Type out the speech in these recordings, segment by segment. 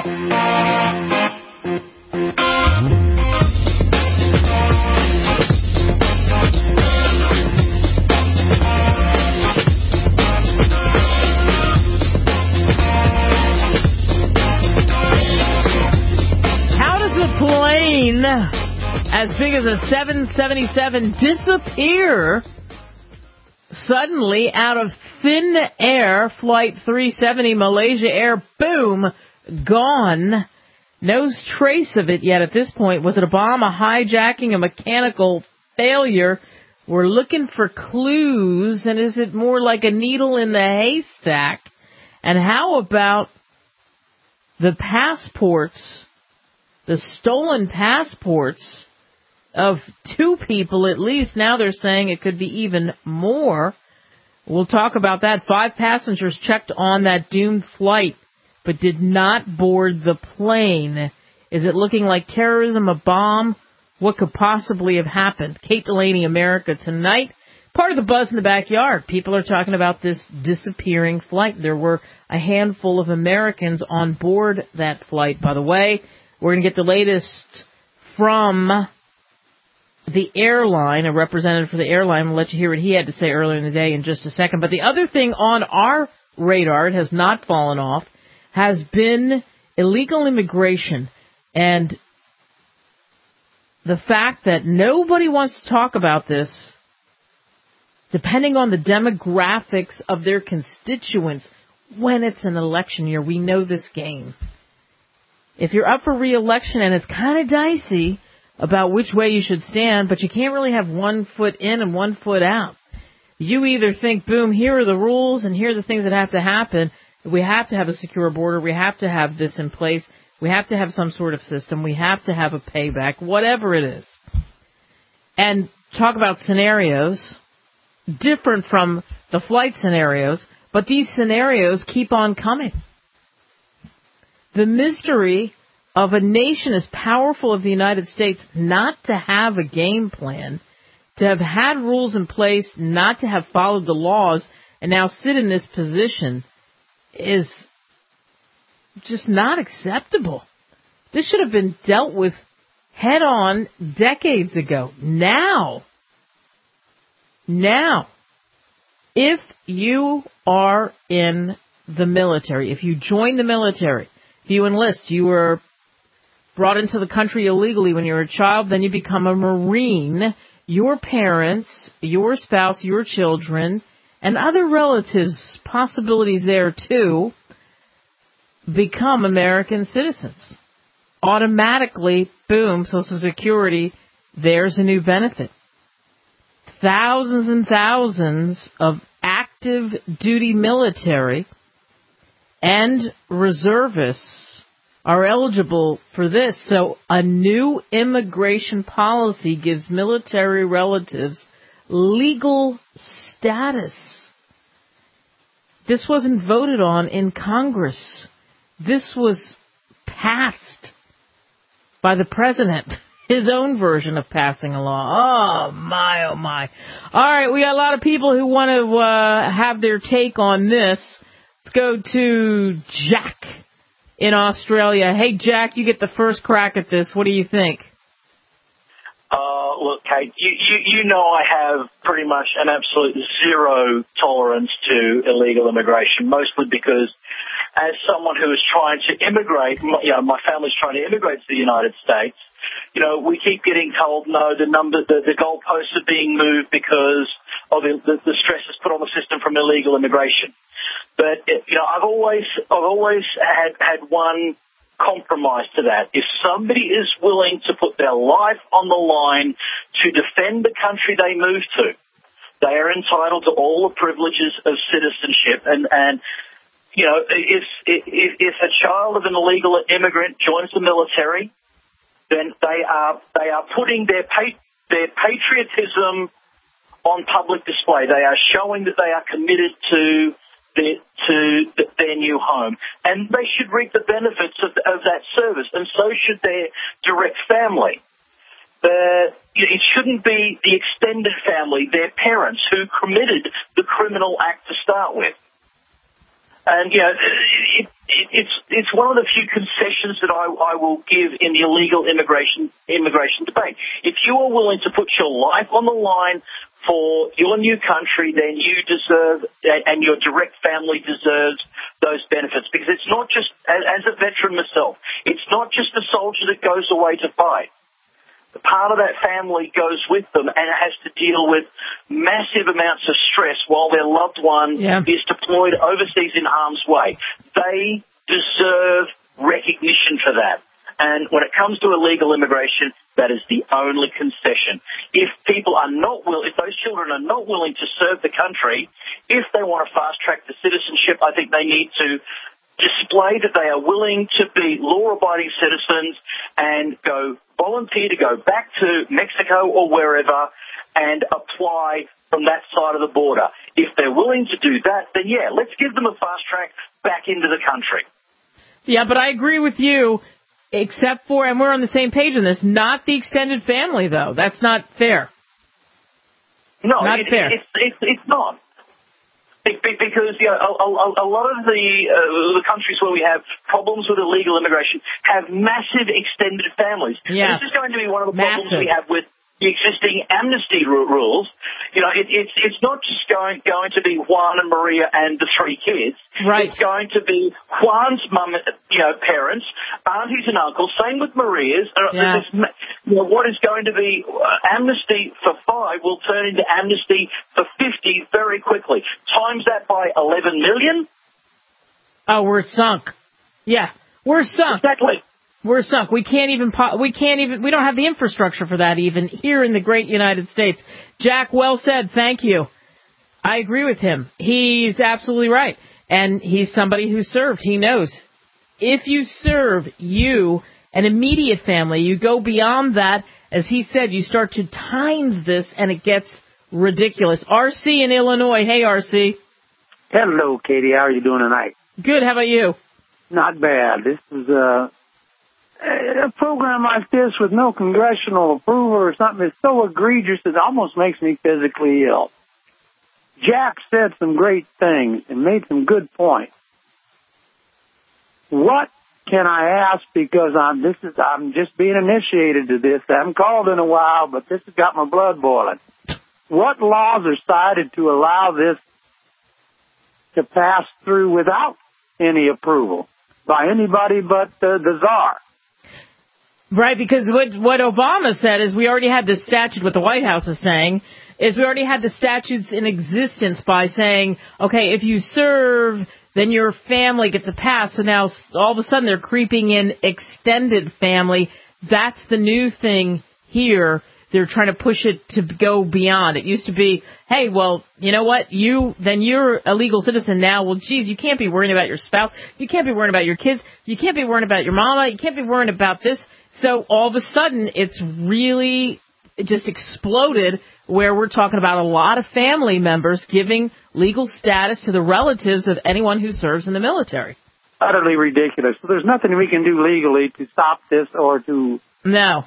As big as a 777 disappear suddenly out of thin air. Flight 370 Malaysia Air, boom, gone. No trace of it yet at this point. Was it a bomb, a hijacking, a mechanical failure? We're looking for clues, and is it more like a needle in the haystack? And how about the passports, the stolen passports of 2 people at least? Now they're saying it could be even more. We'll talk about that. 5 passengers checked on that doomed flight, but did not board the plane. Is it looking like terrorism, a bomb? What could possibly have happened? Kate Delaney, America Tonight. Part of the buzz in the backyard. People are talking about this disappearing flight. There were a handful of Americans on board that flight, by the way. We're going to get the latest from the airline, a representative for the airline. We'll let you hear what he had to say earlier in the day in just a second. But the other thing on our radar, it has not fallen off, has been illegal immigration. And the fact that nobody wants to talk about this, depending on the demographics of their constituents, when it's an election year. We know this game. If you're up for re-election and it's kind of dicey about which way you should stand, but you can't really have one foot in and one foot out. You either think, boom, here are the rules and here are the things that have to happen. We have to have a secure border. We have to have this in place. We have to have some sort of system. We have to have a payback, whatever it is. And talk about scenarios different from the flight scenarios, but these scenarios keep on coming. The mystery of a nation as powerful as the United States not to have a game plan, to have had rules in place, not to have followed the laws, and now sit in this position is just not acceptable. This should have been dealt with head on decades ago. Now, if you are in the military, if you join the military, if you enlist, you were brought into the country illegally when you were a child, then you become a Marine. Your parents, your spouse, your children, and other relatives, possibilities there too, become American citizens. Automatically, boom, Social Security, there's a new benefit. Thousands and thousands of active duty military and reservists are eligible for this. So a new immigration policy gives military relatives legal status. This wasn't voted on in Congress. This was passed by the president, his own version of passing a law. Oh, my, oh, my. All right, we got a lot of people who want to have their take on this. Let's go to Jack in Australia. Hey, Jack, you get the first crack at this. What do you think? Look, Kate, you know I have pretty much an absolute zero tolerance to illegal immigration, mostly because as someone who is trying to immigrate, my family's trying to immigrate to the United States, we keep getting told, no, the goalposts are being moved because of the stresses put on the system from illegal immigration. But, I've always had one compromise to that. If somebody is willing to put their life on the line to defend the country they move to, they are entitled to all the privileges of citizenship. And if a child of an illegal immigrant joins the military, then they are putting their patriotism on public display. They are showing that they are committed to their new home, and they should reap the benefits of that service, and so should their direct family. It shouldn't be the extended family, their parents, who committed the criminal act to start with. And it's one of the few concessions that I will give in the illegal immigration debate. If you are willing to put your life on the line for your new country, then you deserve, and your direct family deserves, those benefits. Because it's not just, as a veteran myself, it's not just the soldier that goes away to fight. Part of that family goes with them and has to deal with massive amounts of stress while their loved one is deployed overseas in harm's way. They deserve recognition for that. And when it comes to illegal immigration, that is the only concession. If people are not if those children are not willing to serve the country, if they want to fast track the citizenship, I think they need to display that they are willing to be law-abiding citizens and volunteer to go back to Mexico or wherever and apply from that side of the border. If they're willing to do that, then let's give them a fast track back into the country. Yeah, but I agree with you. Except for, and we're on the same page on this, not the extended family, though. That's not fair. No, fair. It's not. Because a lot of the countries where we have problems with illegal immigration have massive extended families. Yeah. This is going to be one of the problems we have with the existing amnesty rules. It's not just going to be Juan and Maria and the 3 kids. Right. It's going to be Juan's mum, parents, aunties and uncles. Same with Maria's. What is going to be amnesty for 5 will turn into amnesty for 50 very quickly. Times that by 11 million. Oh, we're sunk. Yeah, we're sunk. Exactly. We're sunk. We don't have the infrastructure for that even here in the great United States. Jack, well said. Thank you. I agree with him. He's absolutely right. And he's somebody who served. He knows. If you serve an immediate family, you go beyond that. As he said, you start to times this and it gets ridiculous. RC in Illinois. Hey, RC. Hello, Katie. How are you doing tonight? Good. How about you? Not bad. This is a program like this with no congressional approval or something is so egregious it almost makes me physically ill. Jack said some great things and made some good points. What can I ask, because I'm just being initiated to this. I haven't called in a while, but this has got my blood boiling. What laws are cited to allow this to pass through without any approval by anybody but the czar? Right, because what Obama said is we already had this statute, what the White House is saying, is we already had the statutes in existence by saying, okay, if you serve, then your family gets a pass. So now all of a sudden they're creeping in extended family. That's the new thing here. They're trying to push it to go beyond. It used to be, hey, well, you know what? You're a legal citizen now. Well, geez, you can't be worrying about your spouse. You can't be worrying about your kids. You can't be worrying about your mama. You can't be worrying about this. So all of a sudden, it's really just exploded where we're talking about a lot of family members giving legal status to the relatives of anyone who serves in the military. Utterly ridiculous. So there's nothing we can do legally to stop this or to... No.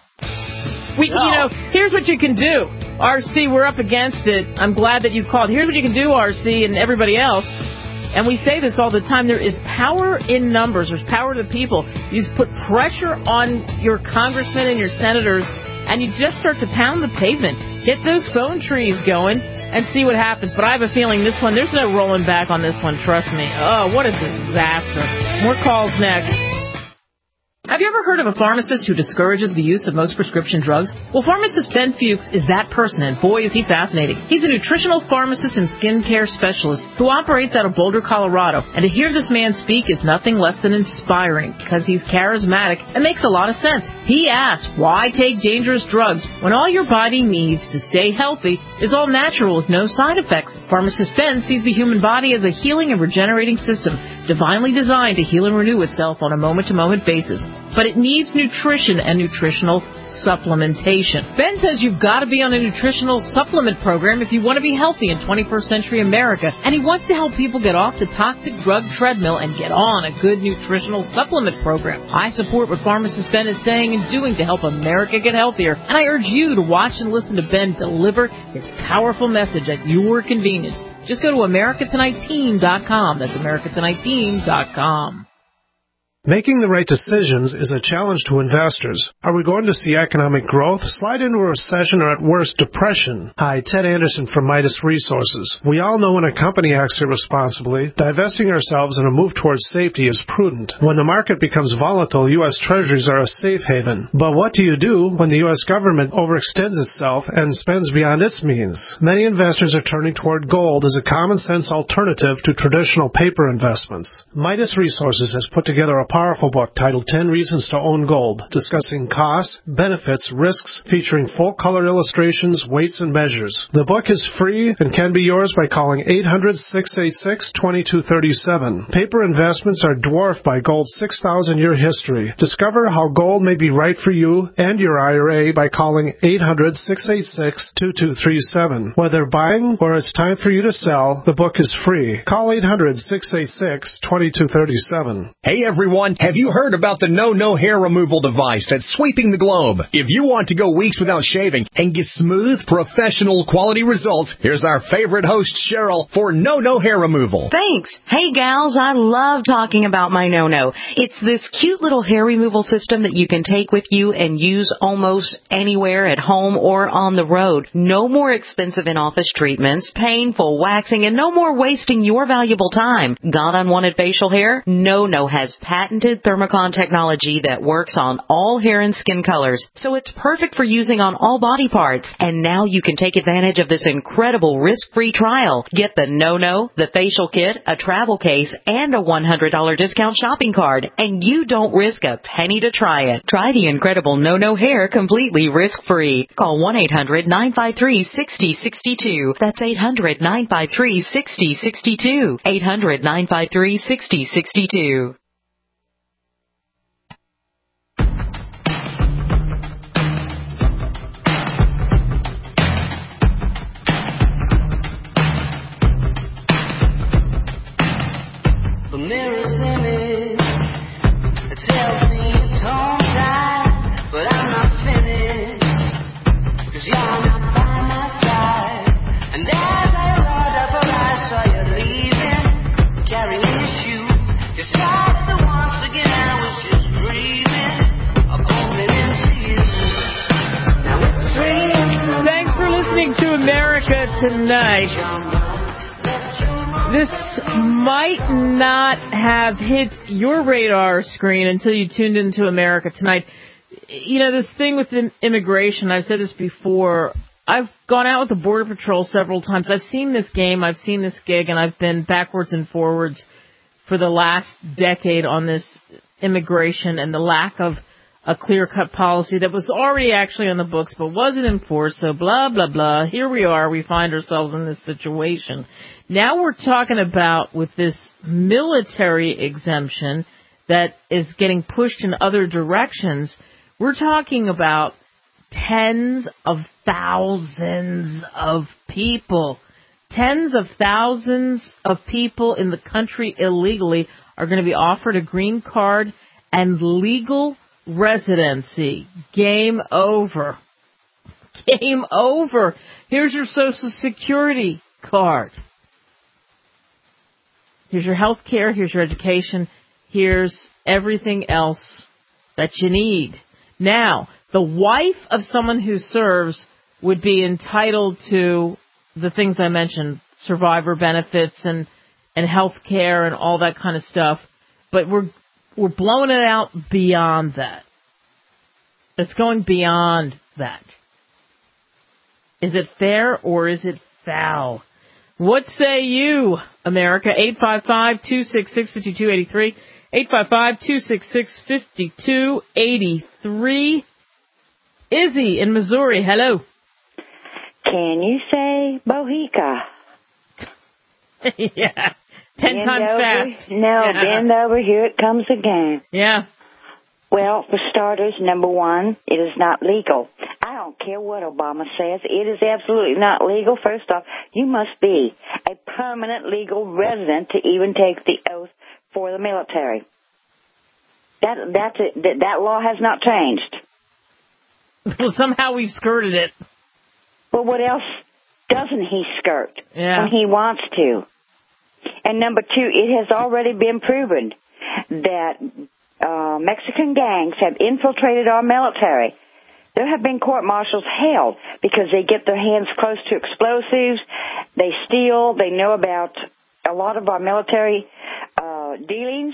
Here's what you can do. RC, we're up against it. I'm glad that you called. Here's what you can do, RC, and everybody else. And we say this all the time. There is power in numbers. There's power to the people. You just put pressure on your congressmen and your senators, and you just start to pound the pavement. Get those phone trees going and see what happens. But I have a feeling there's no rolling back on this one. Trust me. Oh, what a disaster. More calls next. Have you ever heard of a pharmacist who discourages the use of most prescription drugs? Well, pharmacist Ben Fuchs is that person, and boy, is he fascinating. He's a nutritional pharmacist and skincare specialist who operates out of Boulder, Colorado. And to hear this man speak is nothing less than inspiring, because he's charismatic and makes a lot of sense. He asks, why take dangerous drugs when all your body needs to stay healthy is all natural with no side effects? Pharmacist Ben sees the human body as a healing and regenerating system, divinely designed to heal and renew itself on a moment-to-moment basis. But it needs nutrition and nutritional supplementation. Ben says you've got to be on a nutritional supplement program if you want to be healthy in 21st century America, and he wants to help people get off the toxic drug treadmill and get on a good nutritional supplement program. I support what pharmacist Ben is saying and doing to help America get healthier, and I urge you to watch and listen to Ben deliver his powerful message at your convenience. Just go to AmericaTonightTeam.com. That's AmericaTonightTeam.com. Making the right decisions is a challenge to investors. Are we going to see economic growth, slide into a recession, or at worst, depression? Hi, Ted Anderson from Midas Resources. We all know when a company acts irresponsibly, divesting ourselves in a move towards safety is prudent. When the market becomes volatile, U.S. Treasuries are a safe haven. But what do you do when the U.S. government overextends itself and spends beyond its means? Many investors are turning toward gold as a common-sense alternative to traditional paper investments. Midas Resources has put together a powerful book titled 10 Reasons to Own Gold, discussing costs, benefits, risks, featuring full-color illustrations, weights, and measures. The book is free and can be yours by calling 800-686-2237. Paper investments are dwarfed by gold's 6,000-year history. Discover how gold may be right for you and your IRA by calling 800-686-2237. Whether buying or it's time for you to sell, the book is free. Call 800-686-2237. Hey everyone, have you heard about the No Hair Removal device that's sweeping the globe? If you want to go weeks without shaving and get smooth, professional quality results, here's our favorite host, Cheryl, for No Hair Removal. Thanks. Hey gals, I love talking about my No. It's this cute little hair removal system that you can take with you and use almost anywhere at home or on the road. No more expensive in-office treatments, painful waxing, and no more wasting your valuable time. Got unwanted facial hair? No has patented Thermocon technology that works on all hair and skin colors, so it's perfect for using on all body parts. And now you can take advantage of this incredible risk-free trial. Get the No, the facial kit, a travel case, and a $100 discount shopping card, and you don't risk a penny to try it. Try the incredible No hair completely risk-free. Call 1-800-953-6062. That's 800-953-6062. 800-953-6062. The mirror's image, it tells me it's home time, but I'm not finished, 'cause you're not by my side. And as I rolled up her eyes, saw you leaving, carrying your shoes. You started the once again, I was just dreaming of bumping into you. Now it's raining. Thanks for listening to America Tonight. This might not have hit your radar screen until you tuned into America Tonight. You know, this thing with immigration, I've said this before, I've gone out with the Border Patrol several times. I've seen this game, I've seen this gig, and I've been backwards and forwards for the last decade on this immigration and the lack of a clear-cut policy that was already actually on the books but wasn't enforced, so blah, blah, blah. Here we are, we find ourselves in this situation. Now we're talking about with this military exemption that is getting pushed in other directions, we're talking about tens of thousands of people. Tens of thousands of people in the country illegally are going to be offered a green card and legal residency. Game over. Game over. Here's your Social Security card. Here's your health care. Here's your education. Here's everything else that you need. Now, the wife of someone who serves would be entitled to the things I mentioned, survivor benefits and health care and all that kind of stuff. But we're blowing it out beyond that. It's going beyond that. Is it fair or is it foul? What say you, America? 855-266-5283. 855-266-5283. Izzy in Missouri, hello. Can you say Bohica? Yeah. 10 bend times over, fast. No, Yeah. Bend over, here it comes again. Yeah. Well, for starters, number one, it is not legal. I don't care what Obama says. It is absolutely not legal. First off, you must be a permanent legal resident to even take the oath for the military. That's it. That law has not changed. Well, somehow we've skirted it. Well, what else doesn't he skirt when he wants to? And number two, it has already been proven that Mexican gangs have infiltrated our military. There have been court-martials held because they get their hands close to explosives. They steal. They know about a lot of our military dealings.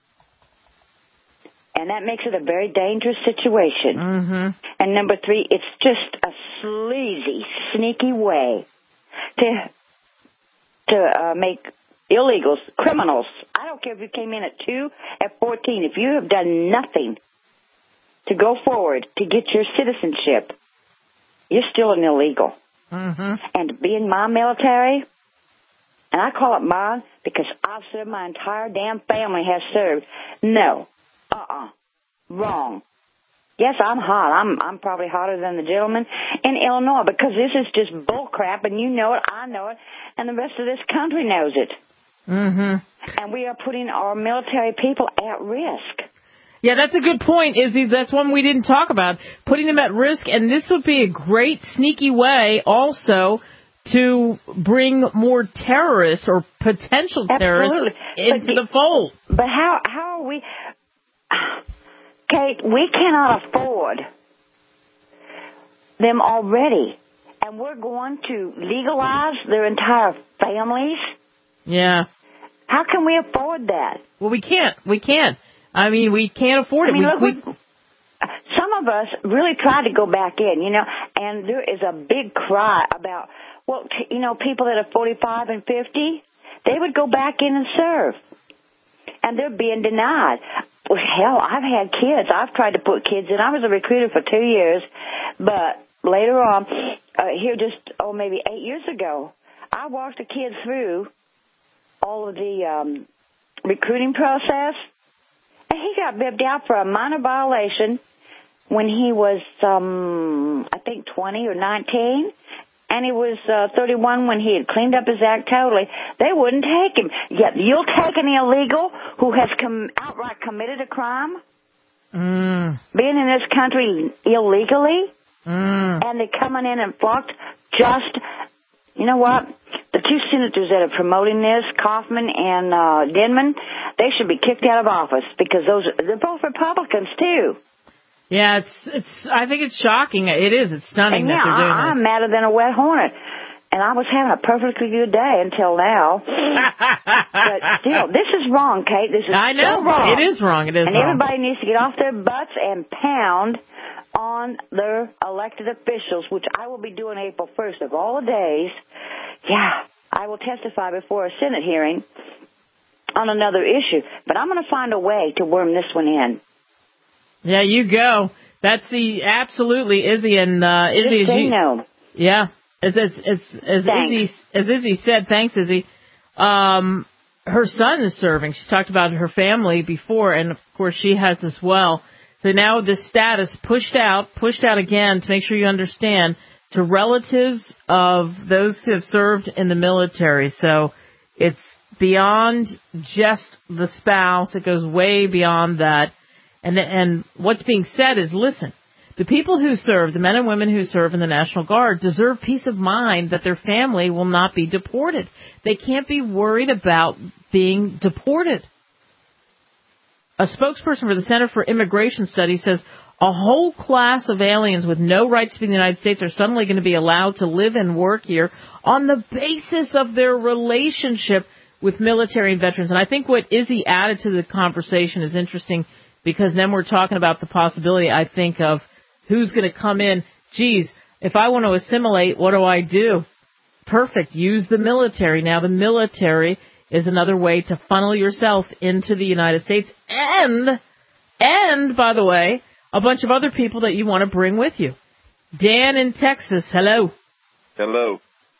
And that makes it a very dangerous situation. Mm-hmm. And number 3, it's just a sleazy, sneaky way to make illegals, criminals. I don't care if you came in at 2, at 14. If you have done nothing to go forward to get your citizenship, you're still an illegal. Mm-hmm. And to be in my military, and I call it mine because I've served, my entire damn family has served. No. Wrong. Yes, I'm hot. I'm probably hotter than the gentleman in Illinois because this is just bull crap, and you know it, I know it, and the rest of this country knows it. Mm-hmm. And we are putting our military people at risk. Yeah, that's a good point, Izzy. That's one we didn't talk about, putting them at risk, and this would be a great sneaky way also to bring more terrorists or potential terrorists into the fold. But how are we... Kate, we cannot afford them already, and we're going to legalize their entire families? Yeah. How can we afford that? Well, we can't. I mean, we can't afford it. Some of us really try to go back in, and there is a big cry about, people that are 45 and 50, they would go back in and serve, and they're being denied. Well, hell, I've had kids. I've tried to put kids in. I was a recruiter for 2 years, but later on, maybe 8 years ago, I walked a kid through all of the recruiting process, and he got bibbed out for a minor violation when he was, 20 or 19, and he was 31 when he had cleaned up his act totally. They wouldn't take him. Yet you'll take an illegal who has outright committed a crime, being in this country illegally, and they're coming in and flocked just, you know what? The 2 senators that are promoting this, Kaufman and Denman, they should be kicked out of office because they're both Republicans too. Yeah, I think it's shocking. It is. It's stunning that they're doing this. I'm madder than a wet hornet. And I was having a perfectly good day until now. But still, this is wrong, Kate. This is so wrong. It is wrong. It is and wrong. Everybody needs to get off their butts and pound on their elected officials, which I will be doing April 1st of all the days. Yeah, I will testify before a Senate hearing on another issue. But I'm going to find a way to worm this one in. Yeah, you go. That's absolutely Izzy and Izzy. They know. Yeah, as Izzy said. Thanks, Izzy. Her son is serving. She's talked about her family before, and of course she has as well. So now this status pushed out again to make sure you understand to relatives of those who have served in the military. So it's beyond just the spouse. It goes way beyond that. And what's being said is, listen, the people who serve, the men and women who serve in the National Guard, deserve peace of mind that their family will not be deported. They can't be worried about being deported. A spokesperson for the Center for Immigration Studies says a whole class of aliens with no rights to be in the United States are suddenly going to be allowed to live and work here on the basis of their relationship with military and veterans. And I think what Izzy added to the conversation is interesting, because then we're talking about the possibility, I think, of who's going to come in. Geez, if I want to assimilate, what do I do? Perfect. Use the military. Now, the military is another way to funnel yourself into the United States and, by the way, a bunch of other people that you want to bring with you. Dan in Texas, hello. Hello.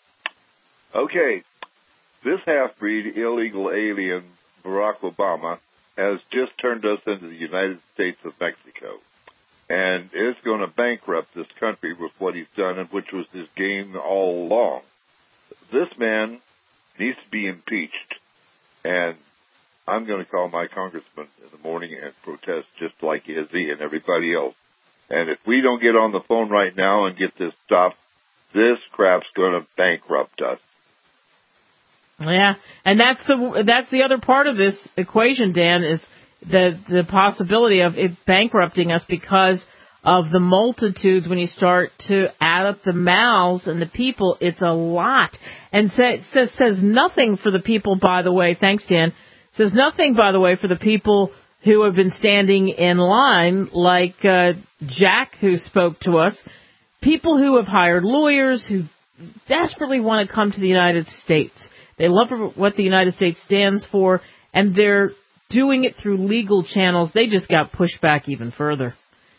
Okay. This half-breed illegal alien, Barack Obama, has just turned us into the United States of Mexico. And is going to bankrupt this country with what he's done, and which was his game all along. This man needs to be impeached. And I'm going to call my congressman in the morning and protest just like Izzy and everybody else. And if we don't get on the phone right now and get this stopped, this crap's going to bankrupt us. Yeah, and that's the other part of this equation, Dan, the possibility of it bankrupting us because of the multitudes. When you start to add up the mouths and the people, it's a lot. And says nothing for the people, by the way. Thanks, Dan. Says nothing, by the way, for the people who have been standing in line, like Jack, who spoke to us. People who have hired lawyers, who desperately want to come to the United States. They love what the United States stands for, and they're doing it through legal channels. They just got pushed back even further.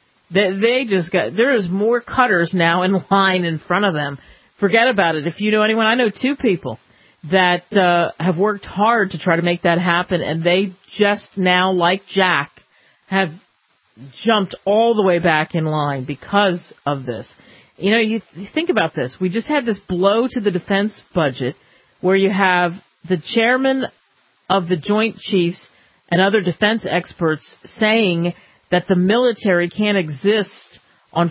There is more cutters now in line in front of them. Forget about it. If you know anyone, I know two people that have worked hard to try to make that happen, and they just now, like Jack, have jumped all the way back in line because of this. You know, you think about this. We just had this blow to the defense budget where you have the chairman of the Joint Chiefs and other defense experts saying that the military can't exist on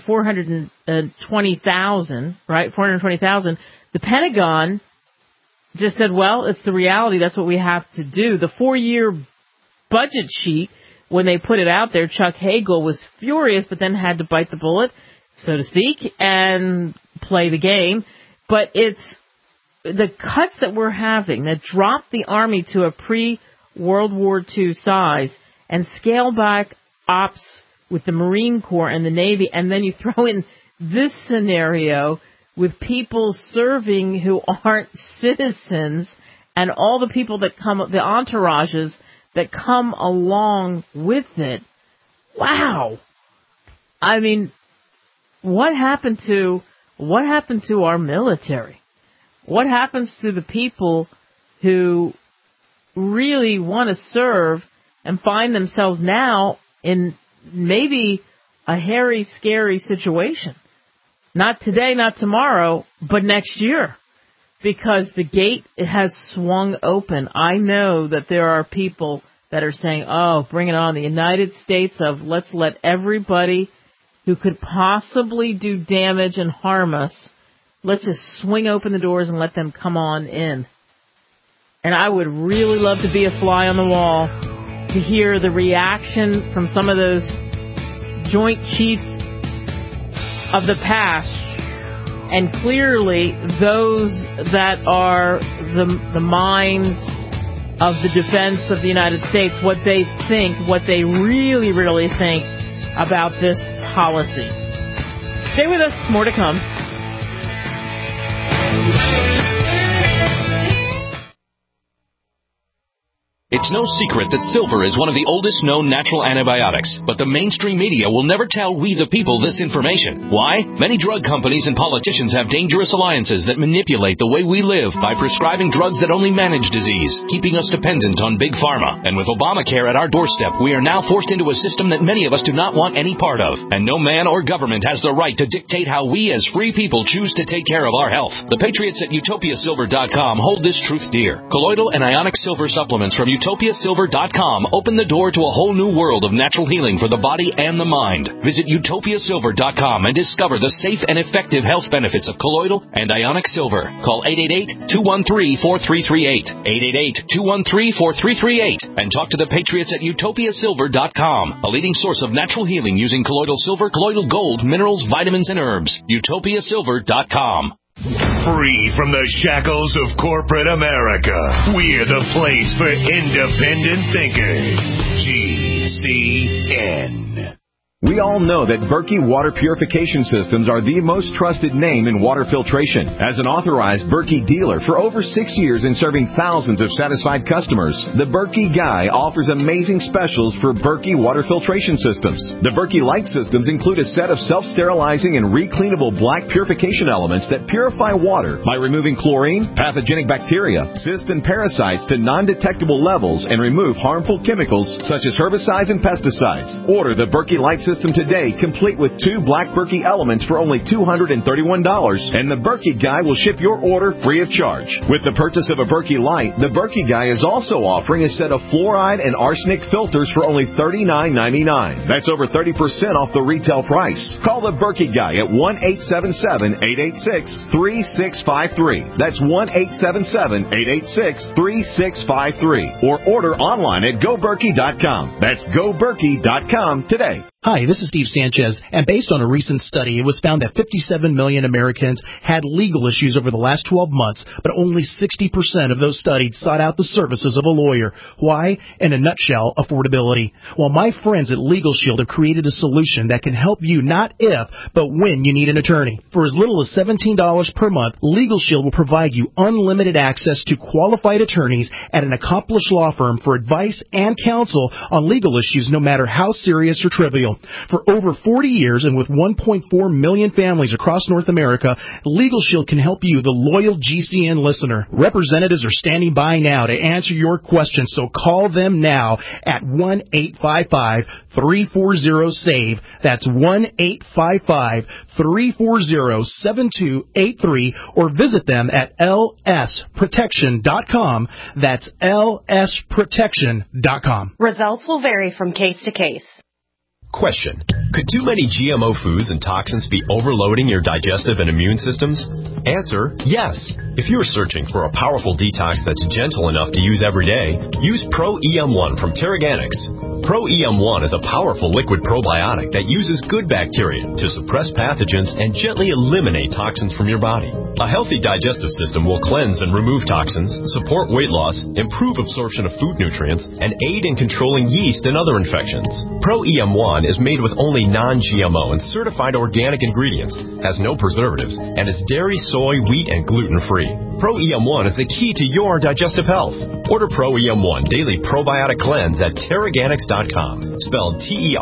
420,000, right? 420,000. The Pentagon just said, well, it's the reality. That's what we have to do. The 4-year budget sheet, when they put it out there, Chuck Hagel was furious, but then had to bite the bullet, so to speak, and play the game. But it's the cuts that we're having that drop the Army to a pre-World War II size and scale back ops with the Marine Corps and the Navy, and then you throw in this scenario with people serving who aren't citizens and all the people that come, the entourages that come along with it. Wow. I mean, what happened to our military? What happens to the people who really want to serve and find themselves now in maybe a hairy, scary situation? Not today, not tomorrow, but next year, because the gate has swung open. I know that there are people that are saying, oh, bring it on. The United States of let's let everybody who could possibly do damage and harm us, let's just swing open the doors and let them come on in. And I would really love to be a fly on the wall to hear the reaction from some of those Joint Chiefs of the past, and clearly those that are the minds of the defense of the United States, what they think, what they really, really think about this policy. Stay with us, more to come. It's no secret that silver is one of the oldest known natural antibiotics, but the mainstream media will never tell we the people this information. Why? Many drug companies and politicians have dangerous alliances that manipulate the way we live by prescribing drugs that only manage disease, keeping us dependent on big pharma. And with Obamacare at our doorstep, we are now forced into a system that many of us do not want any part of. And no man or government has the right to dictate how we as free people choose to take care of our health. The patriots at utopiasilver.com hold this truth dear. Colloidal and ionic silver supplements from utopiasilver.com open the door to a whole new world of natural healing for the body and the mind. Visit utopiasilver.com and discover the safe and effective health benefits of colloidal and ionic silver. Call 888-213-4338, 888-213-4338, and talk to the patriots at utopiasilver.com, a leading source of natural healing using colloidal silver, colloidal gold, minerals, vitamins, and herbs. utopiasilver.com. Free from the shackles of corporate America, we're the place for independent thinkers. GCN. We all know that Berkey Water Purification Systems are the most trusted name in water filtration. As an authorized Berkey dealer for over 6 years and serving thousands of satisfied customers, the Berkey Guy offers amazing specials for Berkey Water Filtration Systems. The Berkey Light Systems include a set of self-sterilizing and recleanable black purification elements that purify water by removing chlorine, pathogenic bacteria, cysts, and parasites to non-detectable levels and remove harmful chemicals such as herbicides and pesticides. Order the Berkey Light Systems system today, complete with 2 Black Berkey elements for only $231, and the Berkey Guy will ship your order free of charge. With the purchase of a Berkey Light, the Berkey Guy is also offering a set of fluoride and arsenic filters for only $39.99. That's over 30% off the retail price. Call the Berkey Guy at 1-877-886-3653. That's 1-877-886-3653. Or order online at GoBerkey.com. That's GoBerkey.com today. Hi, this is Steve Sanchez, and based on a recent study, it was found that 57 million Americans had legal issues over the last 12 months, but only 60% of those studied sought out the services of a lawyer. Why? In a nutshell, affordability. Well, my friends at Legal Shield have created a solution that can help you not if, but when you need an attorney. For as little as $17 per month, Legal Shield will provide you unlimited access to qualified attorneys at an accomplished law firm for advice and counsel on legal issues, no matter how serious or trivial. For over 40 years and with 1.4 million families across North America, Legal Shield can help you, the loyal GCN listener. Representatives are standing by now to answer your questions, so call them now at 1-855-340-SAVE. That's 1-855-340-7283, or visit them at lsprotection.com. That's lsprotection.com. Results will vary from case to case. Question: could too many GMO foods and toxins be overloading your digestive and immune systems? Answer: yes. If you're searching for a powerful detox that's gentle enough to use every day, use Pro EM1 from Terraganics. Pro EM1 is a powerful liquid probiotic that uses good bacteria to suppress pathogens and gently eliminate toxins from your body. A healthy digestive system will cleanse and remove toxins, support weight loss, improve absorption of food nutrients, and aid in controlling yeast and other infections. Pro EM1 is made with only non-GMO and certified organic ingredients, has no preservatives, and is dairy, soy, wheat, and gluten-free. Pro EM1 is the key to your digestive health. Order Pro EM1 Daily Probiotic Cleanse at Terraganics.com, spelled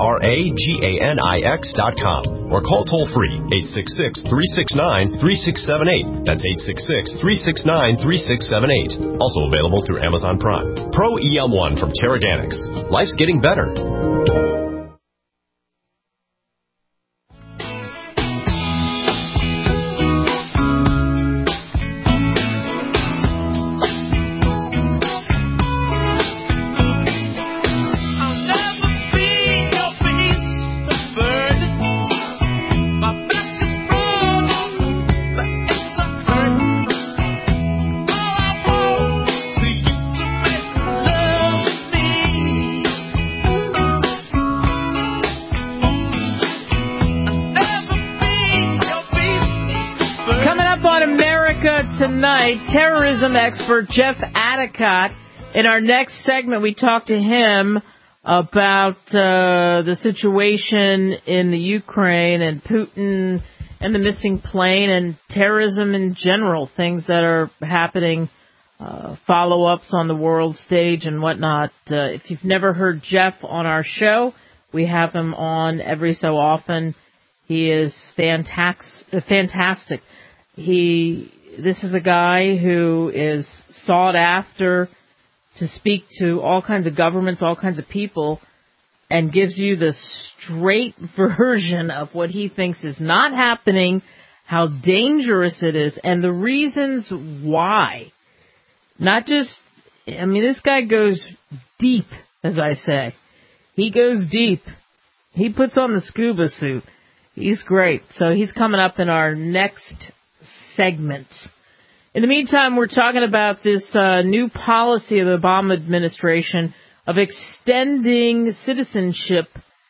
Terraganix.com, or call toll-free 866-369-3678. That's 866-369-3678. Also available through Amazon Prime. Pro EM1 from Terraganics. Life's getting better. Terrorism expert Jeff Adicott. In our next segment, we talk to him about the situation in the Ukraine and Putin and the missing plane and terrorism in general, things that are happening, follow-ups on the world stage and whatnot. If you've never heard Jeff on our show, we have him on every so often. He is fantastic. This is a guy who is sought after to speak to all kinds of governments, all kinds of people, and gives you the straight version of what he thinks is not happening, how dangerous it is, and the reasons why. Not just, this guy goes deep, as I say. He goes deep. He puts on the scuba suit. He's great. So he's coming up in our next segment. In the meantime, we're talking about this new policy of the Obama administration of extending citizenship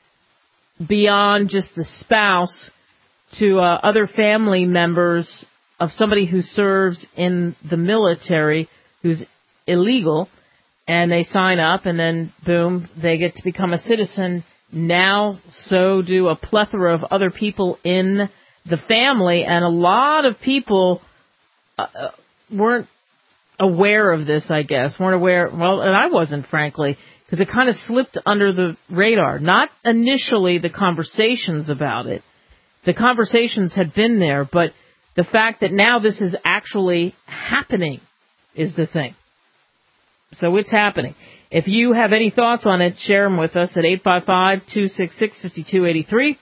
beyond just the spouse to other family members of somebody who serves in the military who's illegal, and they sign up, and then, boom, they get to become a citizen. Now, so do a plethora of other people in the family, and a lot of people weren't aware of this, I guess. Weren't aware, well, and I wasn't, frankly, because it kind of slipped under the radar. Not initially the conversations about it. The conversations had been there, but the fact that now this is actually happening is the thing. So it's happening. If you have any thoughts on it, share them with us at 855-266-5283,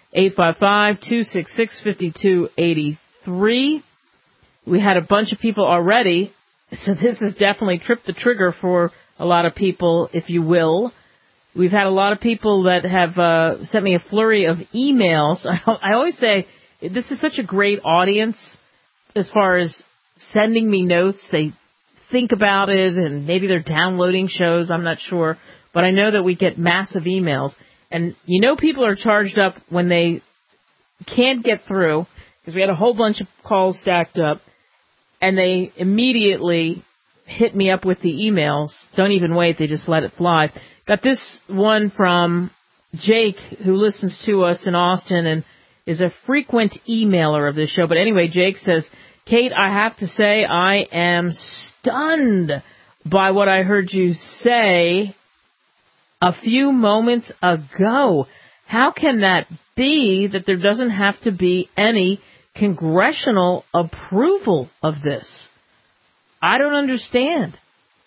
855-266-5283. We had a bunch of people already, so this has definitely tripped the trigger for a lot of people, if you will. We've had a lot of people that have sent me a flurry of emails. I always say this is such a great audience as far as sending me notes. They think about it, and maybe they're downloading shows. I'm not sure. But I know that we get massive emails. And you know people are charged up when they can't get through, because we had a whole bunch of calls stacked up, and they immediately hit me up with the emails. Don't even wait. They just let it fly. Got this one from Jake, who listens to us in Austin and is a frequent emailer of this show. But anyway, Jake says, Kate, I have to say I am stunned by what I heard you say a few moments ago. How can that be that there doesn't have to be any congressional approval of this? I don't understand.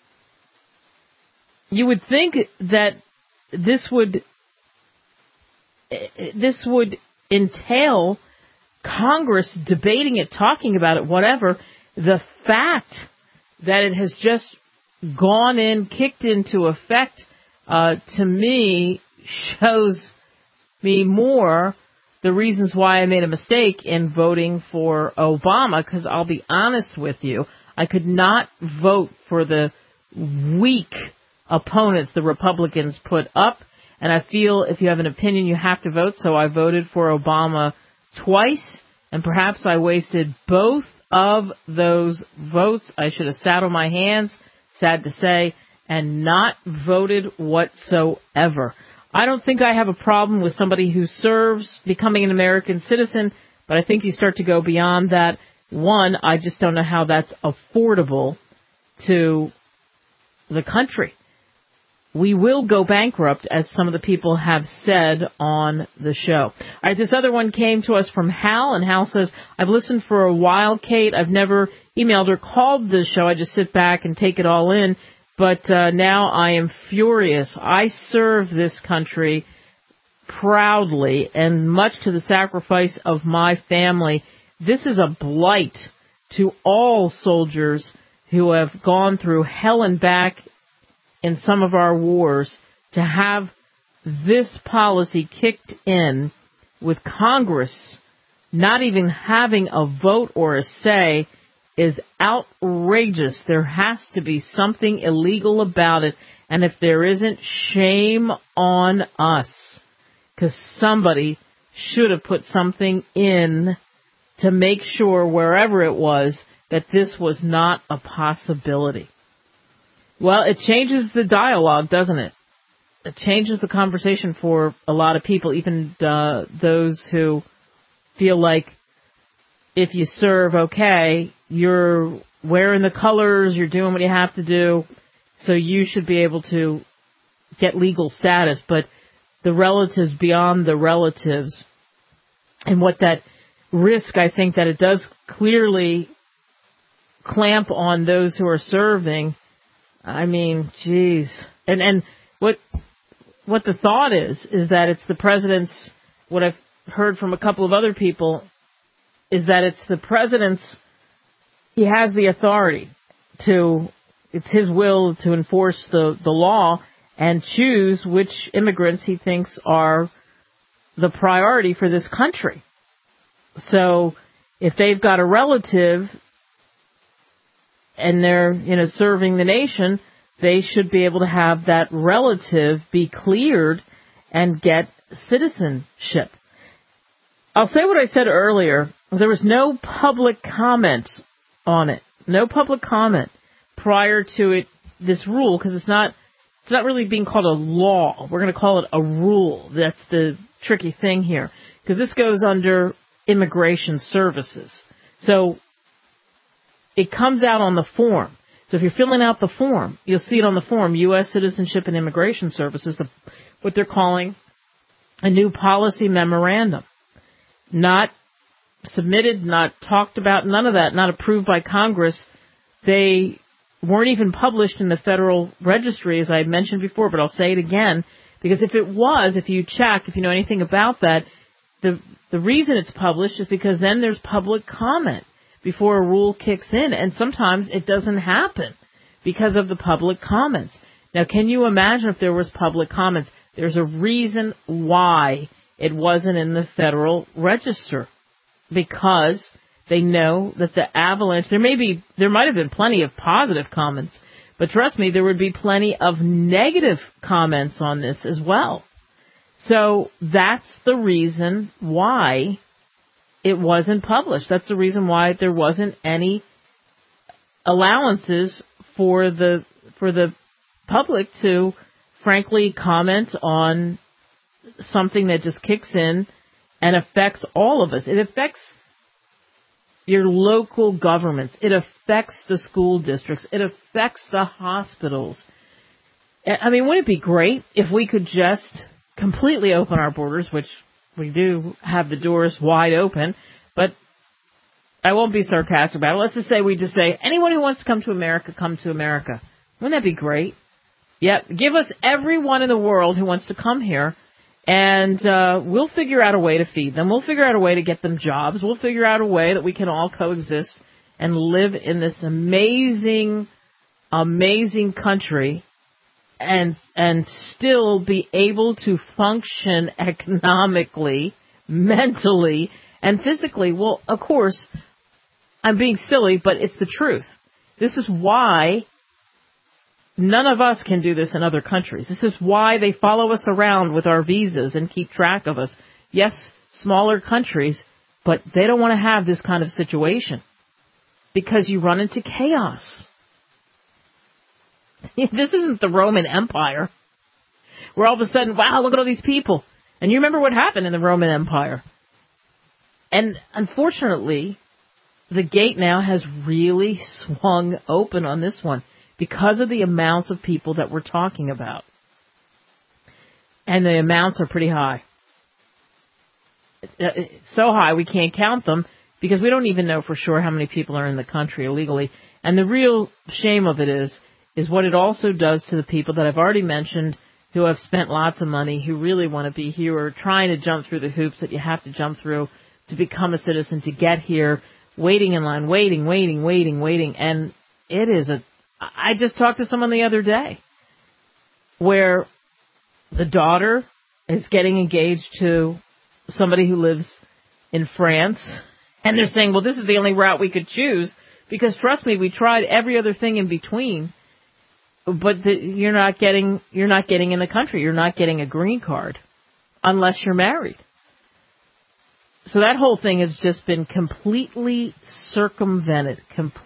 You would think that this would entail Congress debating it, talking about it, whatever. The fact that it has just gone in, kicked into effect, to me, shows me more the reasons why I made a mistake in voting for Obama, because I'll be honest with you, I could not vote for the weak opponents the Republicans put up, and I feel if you have an opinion, you have to vote, so I voted for Obama twice, and perhaps I wasted both of those votes. I should have sat on my hands, sad to say, and not voted whatsoever. I don't think I have a problem with somebody who serves becoming an American citizen, but I think you start to go beyond that. One, I just don't know how that's affordable to the country. We will go bankrupt, as some of the people have said on the show. All right, this other one came to us from Hal, and Hal says, I've listened for a while, Kate. I've never emailed or called the show. I just sit back and take it all in. But now I am furious. I serve this country proudly and much to the sacrifice of my family. This is a blight to all soldiers who have gone through hell and back in some of our wars. To have this policy kicked in with Congress not even having a vote or a say is outrageous. There has to be something illegal about it. And if there isn't, shame on us. Because somebody should have put something in to make sure, wherever it was, that this was not a possibility. Well, it changes the dialogue, doesn't it? It changes the conversation for a lot of people, even those who feel like if you serve, okay, you're wearing the colors, you're doing what you have to do, so you should be able to get legal status. But the relatives beyond the relatives, and what that risk, I think that it does clearly clamp on those who are serving. I mean, geez. And what the thought is that it's the president's, what I've heard from a couple of other people, is that it's the president's, he has the authority to, it's his will to enforce the law and choose which immigrants he thinks are the priority for this country. So if they've got a relative and they're, serving the nation, they should be able to have that relative be cleared and get citizenship. I'll say what I said earlier. There was no public comment on it. No public comment prior to it, this rule, because it's not really being called a law. We're going to call it a rule. That's the tricky thing here, because this goes under immigration services. So it comes out on the form. So if you're filling out the form, you'll see it on the form, U.S. Citizenship and Immigration Services, what they're calling a new policy memorandum. Not submitted, not talked about, none of that, not approved by Congress. They weren't even published in the Federal Registry, as I mentioned before, but I'll say it again, because if it was, if you check, if you know anything about that, the reason it's published is because then there's public comment before a rule kicks in, and sometimes it doesn't happen because of the public comments. Now, can you imagine if there was public comments? There's a reason why it wasn't in the Federal Register, because they know that the avalanche, there might have been plenty of positive comments, but trust me, there would be plenty of negative comments on this as well. So that's the reason why it wasn't published. That's the reason why there wasn't any allowances for the public to frankly comment on something that just kicks in and affects all of us. It affects your local governments. It affects the school districts. It affects the hospitals. I mean, wouldn't it be great if we could just completely open our borders, which we do have the doors wide open, but I won't be sarcastic about it. Let's just say anyone who wants to come to America, come to America. Wouldn't that be great? Yep. Give us everyone in the world who wants to come here, and we'll figure out a way to feed them. We'll figure out a way to get them jobs. We'll figure out a way that we can all coexist and live in this amazing, amazing country and still be able to function economically, mentally, and physically. Well, of course, I'm being silly, but it's the truth. This is why none of us can do this in other countries. This is why they follow us around with our visas and keep track of us. Yes, smaller countries, but they don't want to have this kind of situation because you run into chaos. This isn't the Roman Empire, where all of a sudden, wow, look at all these people. And you remember what happened in the Roman Empire. And unfortunately, the gate now has really swung open on this one because of the amounts of people that we're talking about. And the amounts are pretty high. It's so high we can't count them because we don't even know for sure how many people are in the country illegally. And the real shame of it is what it also does to the people that I've already mentioned who have spent lots of money, who really want to be here, or trying to jump through the hoops that you have to jump through to become a citizen, to get here, waiting in line, waiting. And it is I just talked to someone the other day where the daughter is getting engaged to somebody who lives in France, and they're saying, well, this is the only route we could choose, because trust me, we tried every other thing in between. But you're not getting in the country. You're not getting a green card unless you're married. So that whole thing has just been completely circumvented.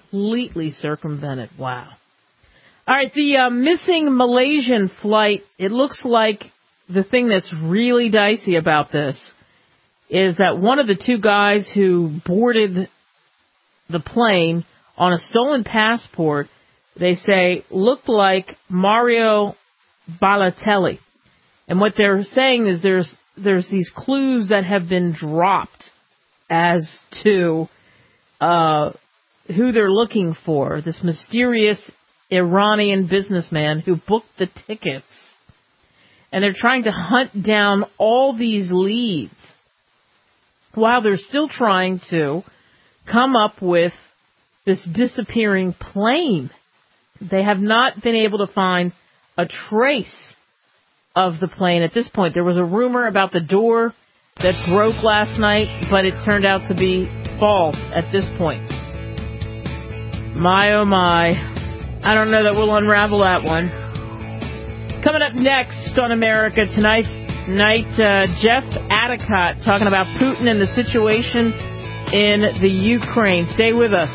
Wow. All right, the missing Malaysian flight, it looks like the thing that's really dicey about this is that one of the two guys who boarded the plane on a stolen passport, they say, looked like Mario Balotelli. And what they're saying is there's these clues that have been dropped as to who they're looking for. This mysterious Iranian businessman who booked the tickets. And they're trying to hunt down all these leads while they're still trying to come up with this disappearing plane. They have not been able to find a trace of the plane at this point. There was a rumor about the door that broke last night, but it turned out to be false at this point. My, oh my. I don't know that we'll unravel that one. Coming up next on America Tonight, Jeff Atticott talking about Putin and the situation in the Ukraine. Stay with us.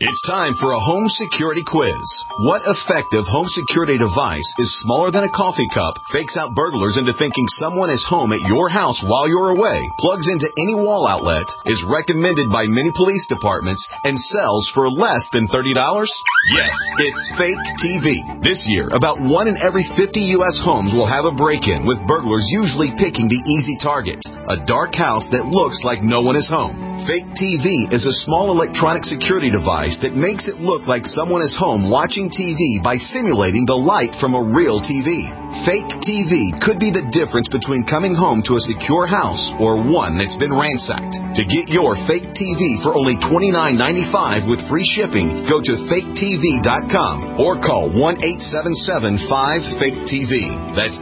It's time for a home security quiz. What effective home security device is smaller than a coffee cup, fakes out burglars into thinking someone is home at your house while you're away, plugs into any wall outlet, is recommended by many police departments, and sells for less than $30? Yes, it's Fake TV. This year, about 1 in every 50 U.S. homes will have a break-in, with burglars usually picking the easy target, a dark house that looks like no one is home. Fake TV is a small electronic security device that makes it look like someone is home watching TV by simulating the light from a real TV. Fake TV could be the difference between coming home to a secure house or one that's been ransacked. To get your Fake TV for only $29.95 with free shipping, go to faketv.com or call 1-877-5-FAKE-TV. That's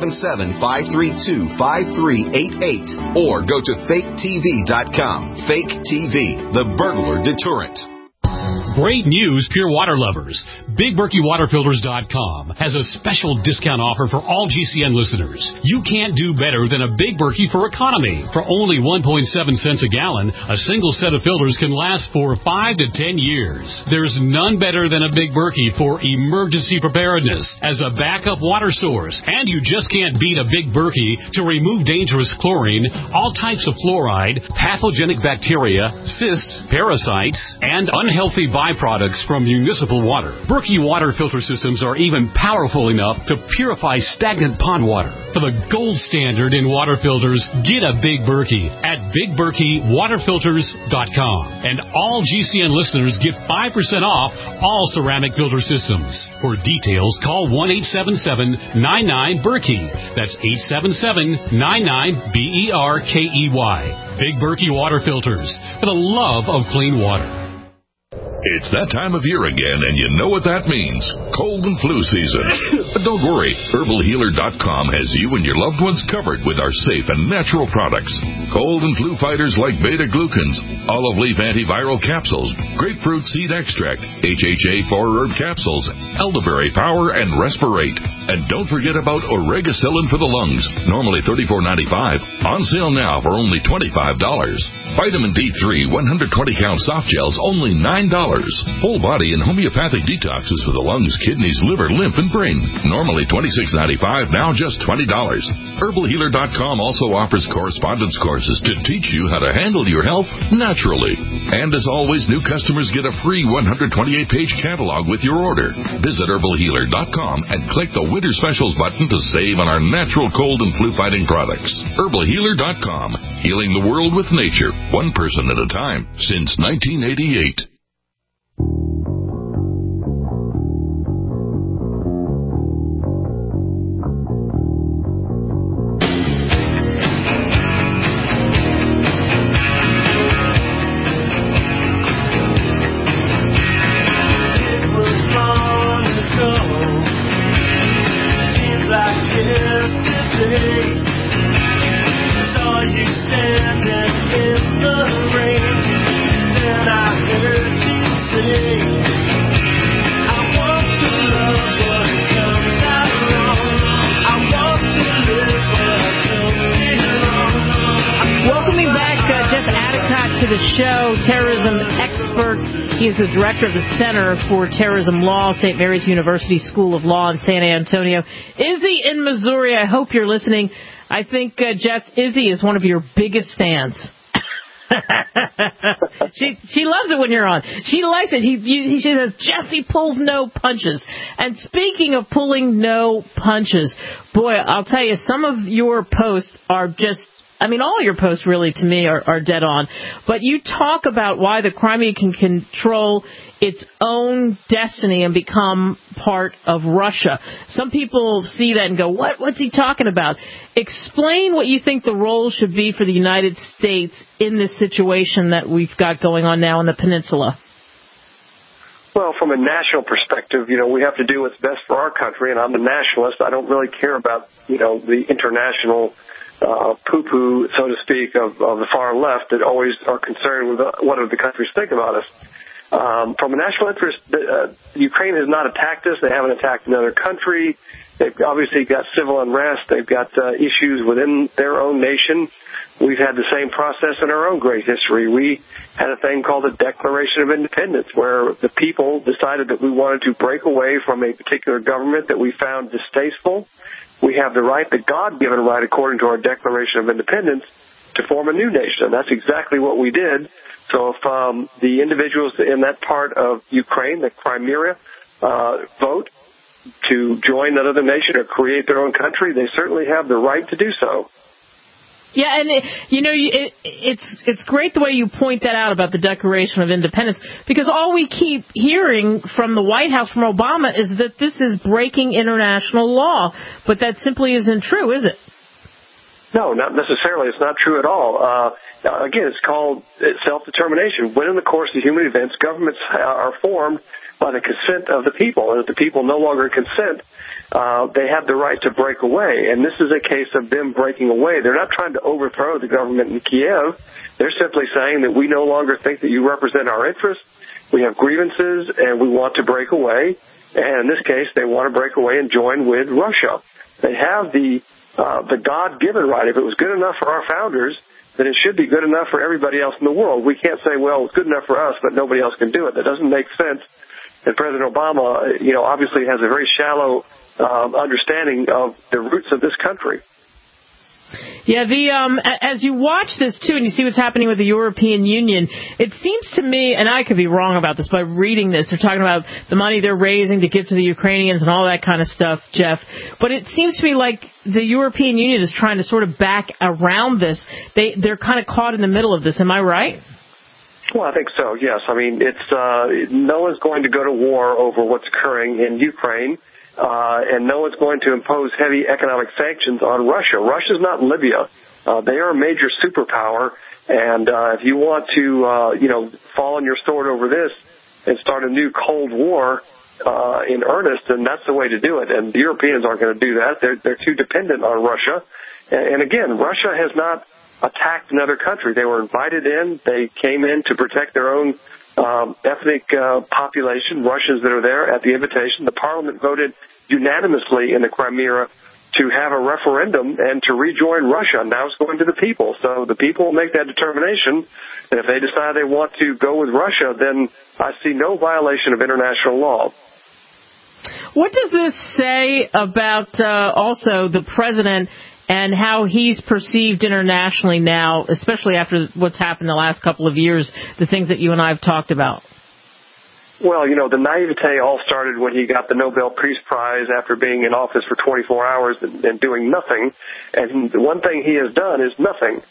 877-532-5388 or go to faketv.com. Fake TV, the burglar deterrent. Great news, Pure Water lovers. BigBerkeyWaterFilters.com has a special discount offer for all GCN listeners. You can't do better than a Big Berkey for economy. For only 1.7 cents a gallon, a single set of filters can last for 5 to 10 years. There's none better than a Big Berkey for emergency preparedness as a backup water source. And you just can't beat a Big Berkey to remove dangerous chlorine, all types of fluoride, pathogenic bacteria, cysts, parasites, and unhealthy byproducts from municipal water. Berkey water filter systems are even powerful enough to purify stagnant pond water. For the gold standard in water filters, get a Big Berkey at BigBerkeyWaterFilters.com. And all GCN listeners get 5% off all ceramic filter systems. For details, call 1-877-99-BERKEY. That's 877-99-BERKEY. Big Berkey Water Filters, for the love of clean water. It's that time of year again, and you know what that means. Cold and flu season. But don't worry. HerbalHealer.com has you and your loved ones covered with our safe and natural products. Cold and flu fighters like beta-glucans, olive leaf antiviral capsules, grapefruit seed extract, HHA 4-herb capsules, elderberry power, and respirate. And don't forget about Oregacillin for the lungs, normally $34.95. On sale now for only $25. Vitamin D3 120-count soft gels, only $9. Whole body and homeopathic detoxes for the lungs, kidneys, liver, lymph, and brain. Normally $26.95, now just $20. HerbalHealer.com also offers correspondence courses to teach you how to handle your health naturally. And as always, new customers get a free 128-page catalog with your order. Visit HerbalHealer.com and click the Winter Specials button to save on our natural cold and flu-fighting products. HerbalHealer.com, healing the world with nature, one person at a time, since 1988. Terrorism expert. He is the director of the Center for Terrorism Law, St. Mary's University School of Law in San Antonio. Izzy in Missouri, I hope you're listening. I think, Jeff, Izzy is one of your biggest fans. She loves it when you're on. She likes it. She says, Jeff, he pulls no punches. And speaking of pulling no punches, boy, I'll tell you, some of your posts are just, all your posts really to me are dead on. But you talk about why the Crimea can control its own destiny and become part of Russia. Some people see that and go, what's he talking about? Explain what you think the role should be for the United States in this situation that we've got going on now in the peninsula. Well, from a national perspective, we have to do what's best for our country, and I'm a nationalist. I don't really care about, the international poo-poo, so to speak, of the far left that always are concerned with what other countries think about us. From a national interest, Ukraine has not attacked us. They haven't attacked another country. They've obviously got civil unrest. They've got issues within their own nation. We've had the same process in our own great history. We had a thing called the Declaration of Independence, where the people decided that we wanted to break away from a particular government that we found distasteful. We have the right, the God-given right, according to our Declaration of Independence, to form a new nation. And that's exactly what we did. So if the individuals in that part of Ukraine, the Crimea, vote to join another nation or create their own country, they certainly have the right to do so. Yeah, and it's great the way you point that out about the Declaration of Independence, because all we keep hearing from the White House, from Obama, is that this is breaking international law. But that simply isn't true, is it? No, not necessarily. It's not true at all. Again, it's called self-determination. When in the course of human events, governments are formed by the consent of the people. And if the people no longer consent, they have the right to break away. And this is a case of them breaking away. They're not trying to overthrow the government in Kiev. They're simply saying that we no longer think that you represent our interests. We have grievances, and we want to break away. And in this case, they want to break away and join with Russia. They have the God-given right. If it was good enough for our founders, then it should be good enough for everybody else in the world. We can't say, well, it's good enough for us, but nobody else can do it. That doesn't make sense. And President Obama, obviously has a very shallow understanding of the roots of this country. Yeah, as you watch this, too, and you see what's happening with the European Union, it seems to me, and I could be wrong about this by reading this, they're talking about the money they're raising to give to the Ukrainians and all that kind of stuff, Jeff, but it seems to me like the European Union is trying to sort of back around this. They're kind of caught in the middle of this. Am I right? Well, I think so, yes. I mean, no one's going to go to war over what's occurring in Ukraine. And no one's going to impose heavy economic sanctions on Russia. Russia's not Libya. They are a major superpower, and if you want to, fall on your sword over this and start a new Cold War in earnest, then that's the way to do it. And the Europeans aren't going to do that. They're too dependent on Russia. And again, Russia has not attacked another country. They were invited in. They came in to protect their own ethnic population, Russians that are there at the invitation. The parliament voted unanimously in the Crimea to have a referendum and to rejoin Russia. Now it's going to the people. So the people will make that determination. And if they decide they want to go with Russia, then I see no violation of international law. What does this say about also the president and how he's perceived internationally now, especially after what's happened the last couple of years, the things that you and I have talked about? Well, the naivete all started when he got the Nobel Peace Prize after being in office for 24 hours and doing nothing. And the one thing he has done is nothing.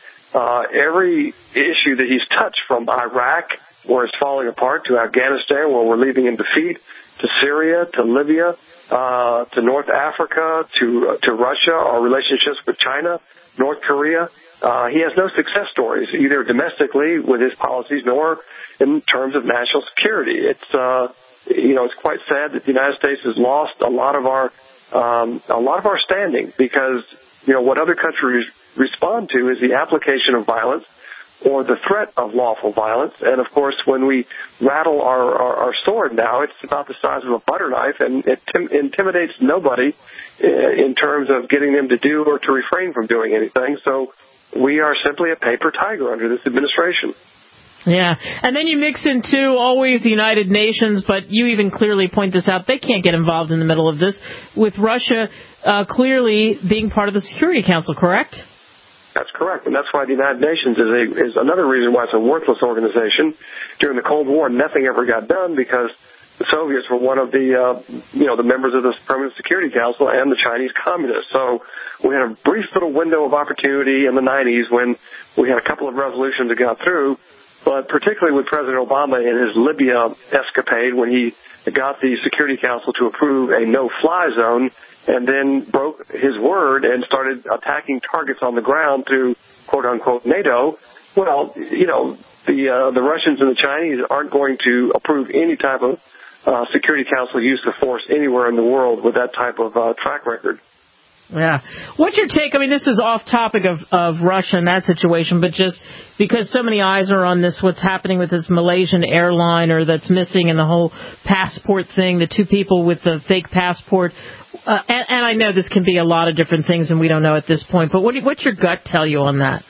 Every issue that he's touched, from Iraq, where it's falling apart, to Afghanistan, where we're leaving in defeat, to Syria, to Libya, to North Africa, to Russia, our relationships with China, North Korea. He has no success stories, either domestically with his policies nor in terms of national security. It's quite sad that the United States has lost a lot of our standing, because what other countries respond to is the application of violence or the threat of lawful violence. And of course, when we rattle our sword now, it's about the size of a butter knife, and it intimidates nobody in terms of getting them to do or to refrain from doing anything. So we are simply a paper tiger under this administration. Yeah, and then you mix in, too, always the United Nations, but you even clearly point this out. They can't get involved in the middle of this, with Russia clearly being part of the Security Council, correct? That's correct, and that's why the United Nations is another reason why it's a worthless organization. During the Cold War, nothing ever got done because the Soviets were one of the members of the Permanent Security Council and the Chinese Communists. So we had a brief little window of opportunity in the 90s when we had a couple of resolutions that got through, but particularly with President Obama in his Libya escapade, when he got the Security Council to approve a no-fly zone and then broke his word and started attacking targets on the ground through quote-unquote NATO. Well, the Russians and the Chinese aren't going to approve any type of Security Council use of force anywhere in the world with that type of track record. Yeah. What's your take? I mean, this is off topic of Russia and that situation, but just because so many eyes are on this, what's happening with this Malaysian airliner that's missing and the whole passport thing, the two people with the fake passport. And I know this can be a lot of different things and we don't know at this point, but what's your gut tell you on that?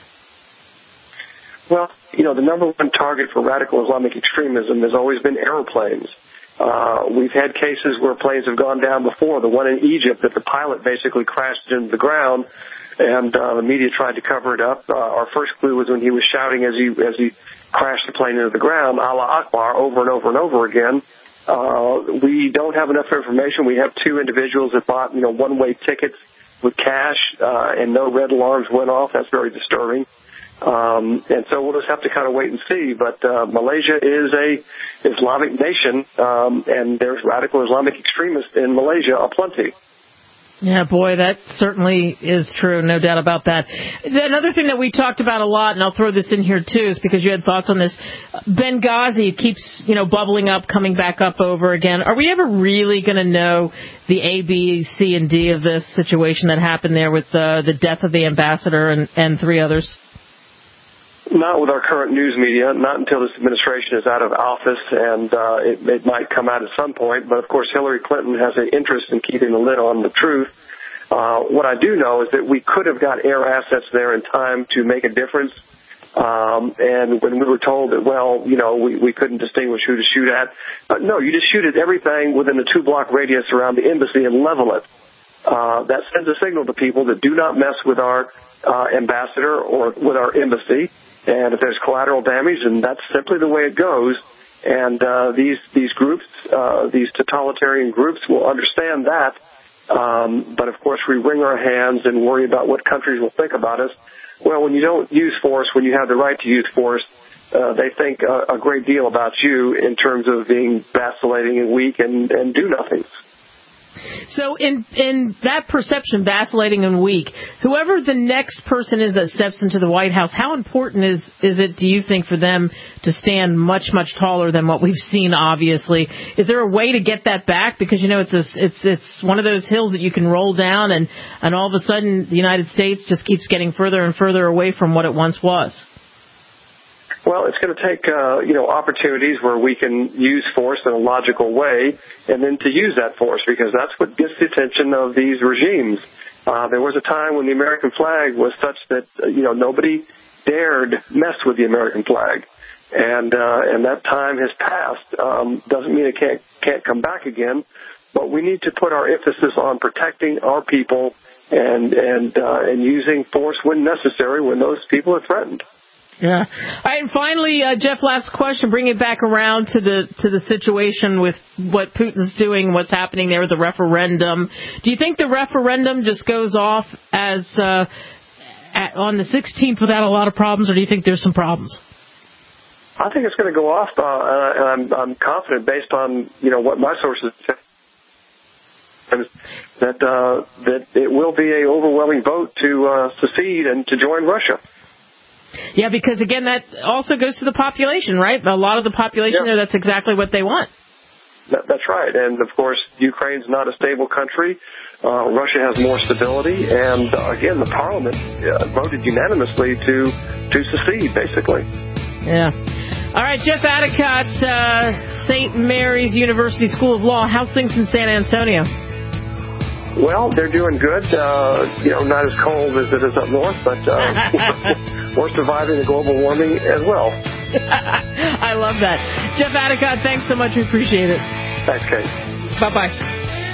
Well, the number one target for radical Islamic extremism has always been airplanes. We've had cases where planes have gone down before. The one in Egypt that the pilot basically crashed into the ground, and the media tried to cover it up. Our first clue was when he was shouting as he crashed the plane into the ground, Allah Akbar, over and over and over again. We don't have enough information. We have two individuals that bought, one-way tickets with cash, and no red alarms went off. That's very disturbing. And so we'll just have to kind of wait and see. But Malaysia is a Islamic nation, and there's radical Islamic extremists in Malaysia aplenty. Yeah, boy, that certainly is true. No doubt about that. Another thing that we talked about a lot, and I'll throw this in here too, is because you had thoughts on this. Benghazi keeps, bubbling up, coming back up over again. Are we ever really going to know the A, B, C, and D of this situation that happened there with the death of the ambassador and three others? Not with our current news media, not until this administration is out of office, and it might come out at some point. But, of course, Hillary Clinton has an interest in keeping the lid on the truth. What I do know is that we could have got air assets there in time to make a difference. And when we were told that, we couldn't distinguish who to shoot at, no, you just shoot at everything within a 2-block radius around the embassy and level it. That sends a signal to people that do not mess with our ambassador or with our embassy. And if there's collateral damage, then that's simply the way it goes. And these groups, these totalitarian groups, will understand that. But of course, we wring our hands and worry about what countries will think about us. Well, when you don't use force, when you have the right to use force, they think a great deal about you in terms of being vacillating and weak and do-nothings. So in that perception, vacillating and weak, whoever the next person is that steps into the White House, how important is it, do you think, for them to stand much, much taller than what we've seen, obviously? Is there a way to get that back? Because, it's one of those hills that you can roll down, and all of a sudden the United States just keeps getting further and further away from what it once was. Well, it's going to take, opportunities where we can use force in a logical way and then to use that force, because that's what gets the attention of these regimes. There was a time when the American flag was such that, nobody dared mess with the American flag. And that time has passed. Doesn't mean it can't come back again, but we need to put our emphasis on protecting our people and using force when necessary when those people are threatened. Yeah. All right, and finally, Jeff, last question, bring it back around to the situation with what Putin's doing, what's happening there with the referendum. Do you think the referendum just goes off as on the 16th without a lot of problems, or do you think there's some problems? I think it's going to go off, and I'm confident based on what my sources say that it will be an overwhelming vote to secede and to join Russia. Yeah, because, again, that also goes to the population, right? A lot of the population there, that's exactly what they want. That's right. And, of course, Ukraine's not a stable country. Russia has more stability. And, again, the parliament voted unanimously to secede, basically. Yeah. All right, Jeff Adicott, St. Mary's University School of Law. How's things in San Antonio? Well, they're doing good. Not as cold as it is up north, but we're surviving the global warming as well. I love that. Jeff Adicott, thanks so much. We appreciate it. Thanks, Kate. Bye-bye.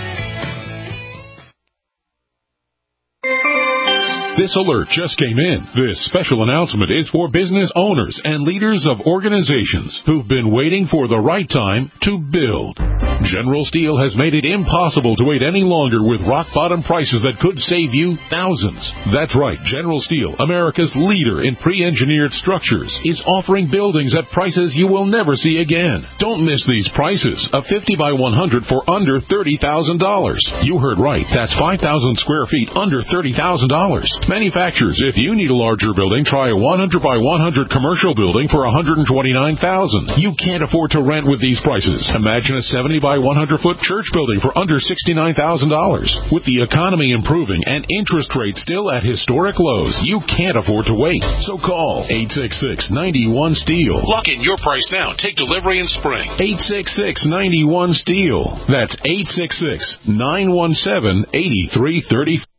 This alert just came in. This special announcement is for business owners and leaders of organizations who've been waiting for the right time to build. General Steel has made it impossible to wait any longer with rock-bottom prices that could save you thousands. That's right, General Steel, America's leader in pre-engineered structures, is offering buildings at prices you will never see again. Don't miss these prices. A 50 by 100 for under $30,000. You heard right. That's 5,000 square feet under $30,000. Manufacturers, if you need a larger building, try a 100 by 100 commercial building for $129,000. You can't afford to rent with these prices. Imagine a 70 by 100 foot church building for under $69,000. With the economy improving and interest rates still at historic lows, you can't afford to wait. So call 866-91-STEEL. Lock in your price now. Take delivery in spring. 866-91-STEEL. That's 866-917-8334.